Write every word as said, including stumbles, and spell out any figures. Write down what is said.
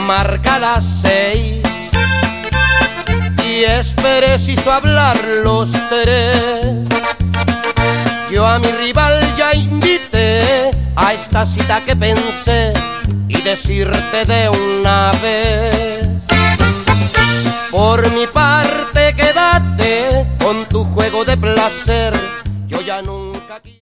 marca las seis y es preciso hablar los tres. Yo a mi rival ya invité a esta cita que pensé y decirte de una vez. Por mi parte quédate con tu juego de placer, yo ya nunca